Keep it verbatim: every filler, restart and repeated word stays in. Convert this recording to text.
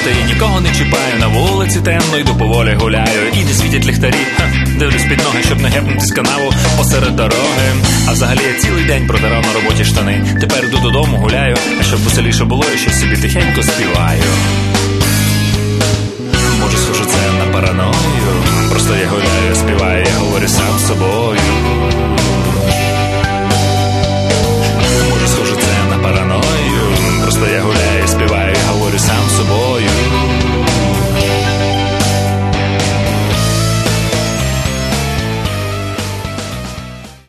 встає, нікого не чіпаю, на вулиці темно, йду поволі гуляю. І не світять ліхтарі, ха, дивлюсь під ноги, щоб не гепнути з канаву посеред дороги. А взагалі я цілий день протирав на роботі штани. Тепер йду додому, гуляю, а щоб веселіше було, і щось собі тихенько співаю. Може, схоже, це на параною.